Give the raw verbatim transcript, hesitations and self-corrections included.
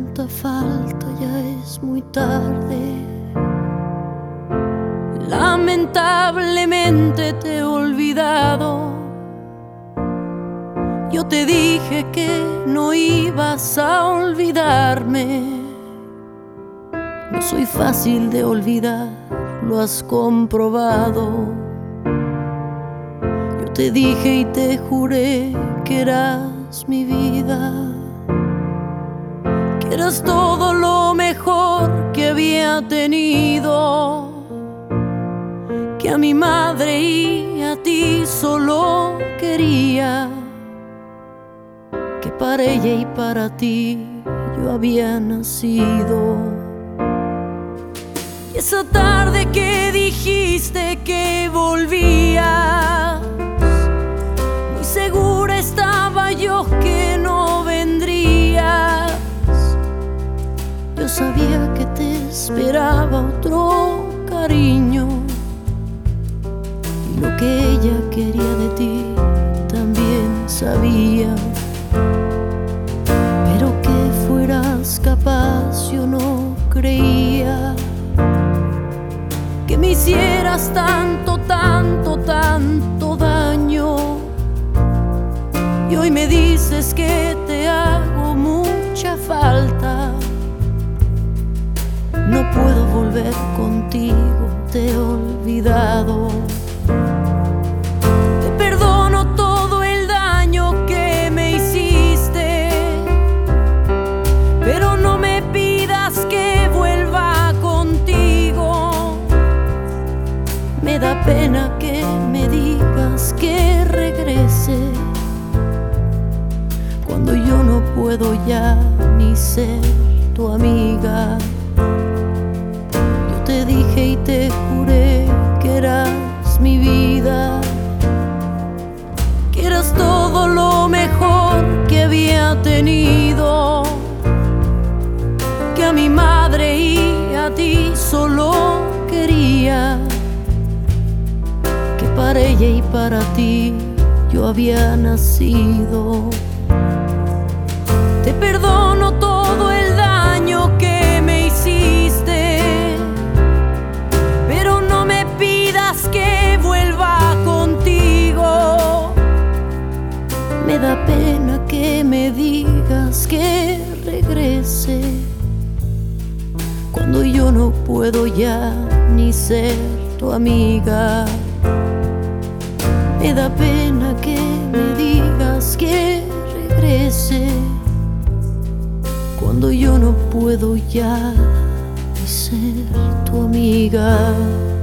tanta falta, ya es muy tarde. Lamentablemente te he olvidado. Yo te dije que no ibas a olvidarme. No soy fácil de olvidar, lo has comprobado. Yo te dije y te juré que eras mi vida, que eras todo lo mejor que había tenido, que a mi madre y a ti solo quería, que para ella y para ti yo había nacido. Y esa tarde que dijiste que volvías, muy segura estaba yo que no vendrías. Yo sabía que te esperaba otro cariño, y lo que ella quería de ti también sabía. Pero que fueras capaz yo no creía, que me hicieras tanto, tanto, tanto daño. Y hoy me dices que te hago mucha falta. No puedo volver contigo, te he olvidado. Te perdono todo el daño que me hiciste, pero no me pidas que vuelva contigo. Me da pena que me digas que regrese, cuando yo no puedo ya ni ser tu amiga. Yo te dije y te juré que eras mi vida, que eras todo lo mejor que había tenido, que a mi madre y a ti solo quería, que para ella y para ti yo había nacido. Te perdono todo el daño que me hiciste, pero no me pidas que vuelva contigo. Me da pena que me digas que regrese, cuando yo no puedo ya ni ser tu amiga. Me da pena que me digas que regrese, cuando yo no puedo ya ni ser tu amiga.